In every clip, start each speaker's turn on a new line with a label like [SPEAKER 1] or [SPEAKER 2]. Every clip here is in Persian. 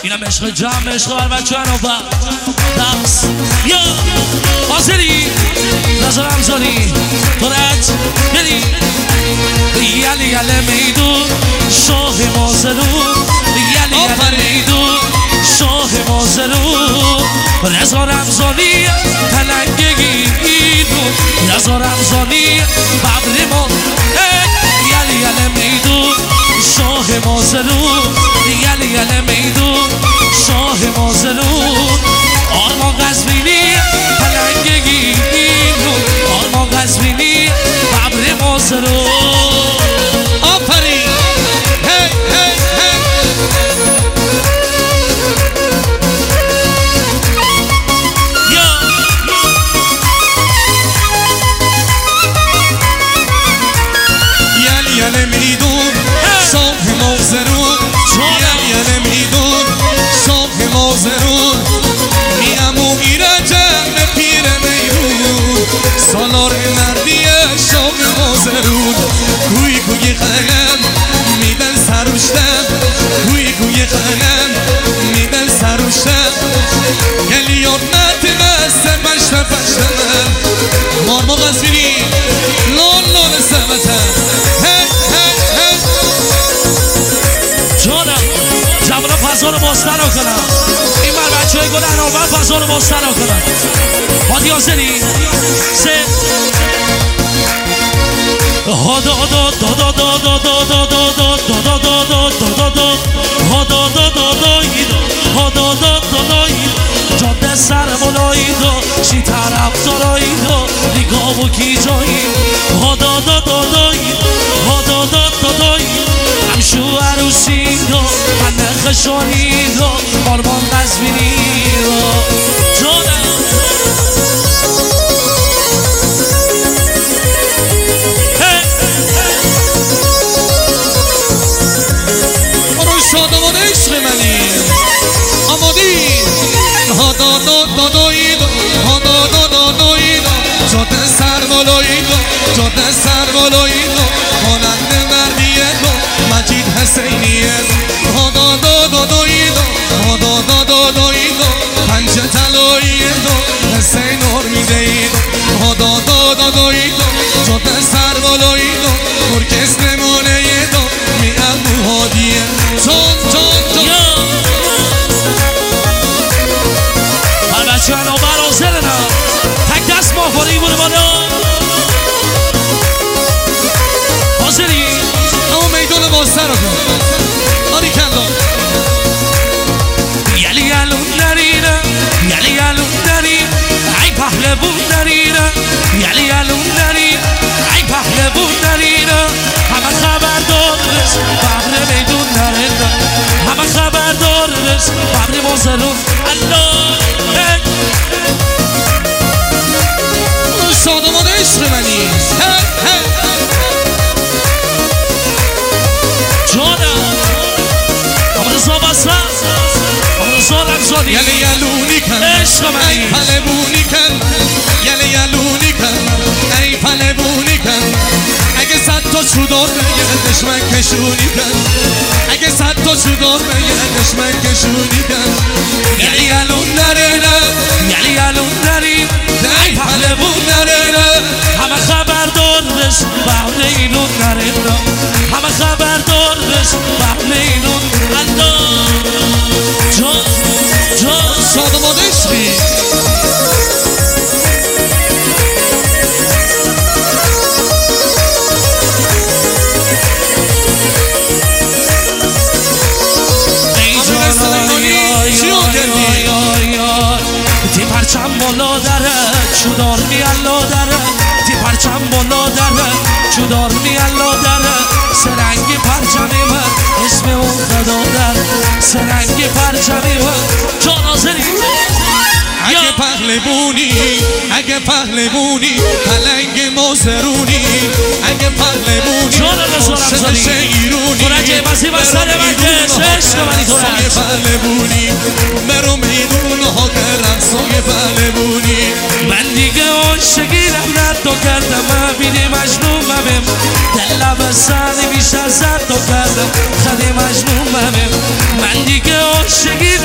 [SPEAKER 1] اینم عشق جمع عشق بر بچه هنو با دقص یا حاضری نظر همزانی تورت یلی یلی یلی میدون شاه مازرون یلی یلی میدون شاه مازرون رضا رمزانی پلنگگی ایدون رضا رمزانی ببری ما یلی یلی میدون شاه مازرون یلی یلی میدون شاه مازرون آرمان قزوینی پلنگگی ایدون آرمان قزوینی ببری مازرون آفرین هی هی هی
[SPEAKER 2] یلی میدون شاه مازرون یلی میدون شاه مازرون میامو ایرجم پیر میمون سالار مردی شاه مازرون گوی گوی خنم میدن سروشتم گوی گوی خنم میدن سروشتم گلیون نتمسته پشت پشتم مارمو قزوینی لون لون سمتم
[SPEAKER 1] جوانان فضا رو بازتر رو کنم این بر بچه های گل اناربر فضا رو بازتر رو کنم هادی حاضری سه جاده سر ملاییدو چی طرف داراییدو نگاه و کی جایی همشو عروسیدو من نخشانیدو آرمان قزوینیدو جانم
[SPEAKER 2] شادمان عشق منی آمادی داداییدو جاده سر بالاییدو جاده سر بالاییدو مانند مردیدو مجید حسینیدو داداییدو پنجه تلاییدو حسین ارمیدهیدو داداییدو جاده سر بالاییدو ارکست نمونهیدو میام هادیه جان
[SPEAKER 1] هر بچه هنو برازرنا تک دست ماهواری بوده بالا حاضری
[SPEAKER 2] اما میدون بازتر رو کن آری کندان
[SPEAKER 1] یلی یلون نرینه یلی یلون نرین ای پهلوون نرینه یلی یلون نرین ای پهلوون نرینه همه خبر دارش ببر میدون نرینه همه خبر دارش ببر مازرون الله
[SPEAKER 2] شادمان عشق منی
[SPEAKER 1] جانم امروزا بسن امروزا رمزانی
[SPEAKER 2] یلی یلونی کن
[SPEAKER 1] عشق منی
[SPEAKER 2] ای پلبونی کن یلی یلونی کن ای پلبونی کن اگه صد تا چودار بگردش من کشونی کن اگه صد تا چودار بگردش من کشونی کن
[SPEAKER 1] یلی یلون نرینه یلی یلون نرین ای پهلوون نرینه همه خبر دارش بهر اینون نرینه همه خبر دارش بهر اینون الله جان
[SPEAKER 2] شادمان عشقی
[SPEAKER 1] تی پرچم بالا داره چودار میالا داره تی پرچم بالا داره چودار میالا داره سرنگ پرچمی من اسم اون خدا داره سرنگ پرچمی من جان حاضری
[SPEAKER 2] اگه پهلوونی پلنگ مازرونی اگه پهلوونی عاشق ایرونی
[SPEAKER 1] تورجه بسی بستر من کش عشق منی تورج
[SPEAKER 2] پهلوونی برو میدون ها کرم سوی پهلوونی
[SPEAKER 1] من دیگه عاشقیرم ردو کردم ببینی مجنون مبیم دلم بستنی بیش از ردو کردم خدی مجنون مبیم من دیگه عاشقیرم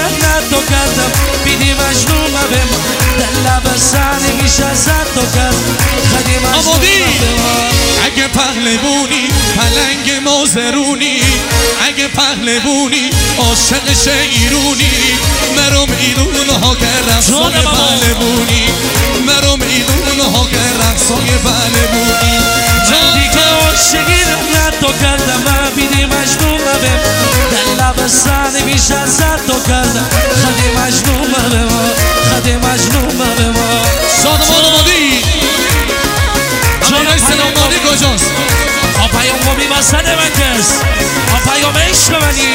[SPEAKER 1] تو کردم بیدی مجنون به ما در لب سنی میشه ازت تو کردم خدی مجنون به ما
[SPEAKER 2] اگه پهلوونی پلنگ مازرونی اگه پهلوونی عاشق شیرونی مرم ایدون ها که رقصای پهلوونی مرم ایدون ها که رقصای پهلوونی
[SPEAKER 1] من دیگه عاشقی رنگت تو کردم من بیدی مجنون به ما در لب سنی میشه ازت تو کردم خدی مجنون به ما خدی مجنون به ما
[SPEAKER 2] شادمان آمادی جانای سلامانی کجاست
[SPEAKER 1] آپایون گمی وسط من کس آپایون عشق منی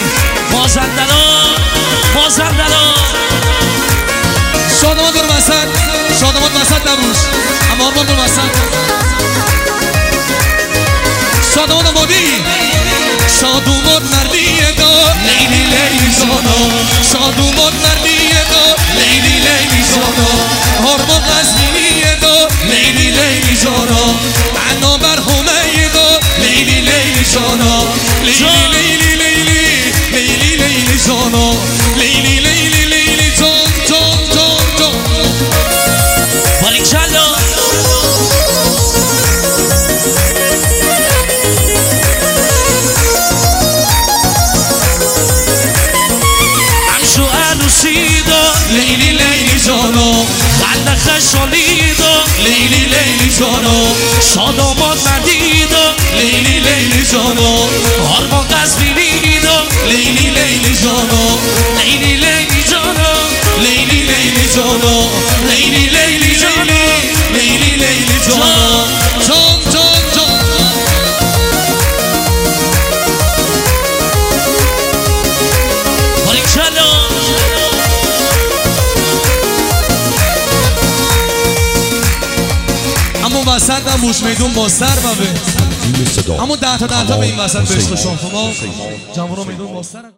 [SPEAKER 1] مازندران
[SPEAKER 2] شادمان در وسط شادمان وسط نبوش اما آرمان در وسط شادمان آمادی شادومان مردیه دار لیلی لیلی زانا شادومان مردیه دار لیلی لیلی زانا هرمان غزمینیه دار لیلی لیلی زانا عنا برهمه دار لیلی لیلی زانا لیلی لیلی لیلی لیلی لیلی زانا لیلی لیلی لیلی زان زان زان زان
[SPEAKER 1] باریکالله
[SPEAKER 2] لیلی لیلی جانو
[SPEAKER 1] خنده خشالیدو
[SPEAKER 2] لیلی لیلی جانو
[SPEAKER 1] شادمان مردیدو
[SPEAKER 2] لیلی لیلی جانو
[SPEAKER 1] آرمان قزوینیدو
[SPEAKER 2] لیلی لیلی جانو
[SPEAKER 1] لیلی لیلی جانو
[SPEAKER 2] لیلی لیلی جانو لیلی لیلی جانو لیلی لیلی جانو جان جان جان
[SPEAKER 1] باریکالله
[SPEAKER 2] اما وسط نموش میدون با سر ببه اما 10 تا به این وسط بشت شما جوان میدون با سر